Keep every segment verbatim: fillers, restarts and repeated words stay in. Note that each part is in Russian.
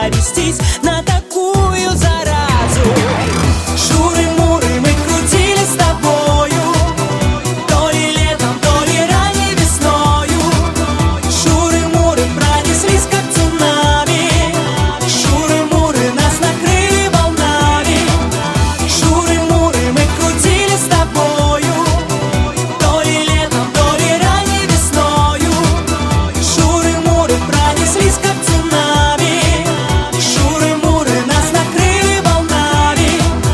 повестись на такую заразу. Шуры-муры мы крутили с тобою, то ли летом, то ли ранней весною. Шуры-муры пронеслись как цунами, шуры-муры нас накрыли волнами. Шуры-муры мы крутили с тобою, то ли летом, то ли ранней весною. Шуры-муры пронеслись как цунами, шуры-муры нас накрыли волнами.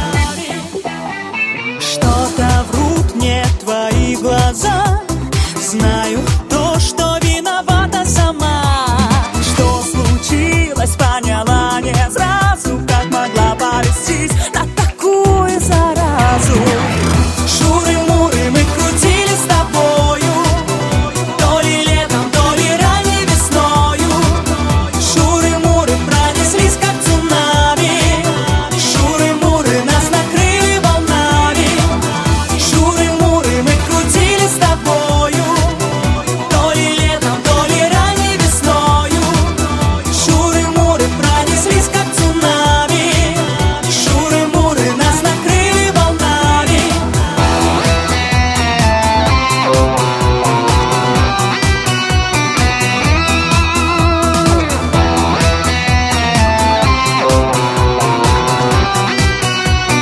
Что-то врут мне твои глаза, знаю то, что виновата сама. Что случилось, поняла не сразу, как могла повестись на такую заразу. Шуры-муры мы крутили с тобою, то ли летом, то ли ранней весною. Шуры-муры пронеслись как цунами, шуры-муры нас накрыли волнами. Шуры-муры мы крутили с тобою, то ли летом, то ли ранней весною. Шуры-муры пронеслись как цунами, шуры-муры нас накрыли волнами.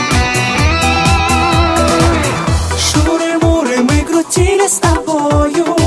Шуры-муры мы крутили с тобою,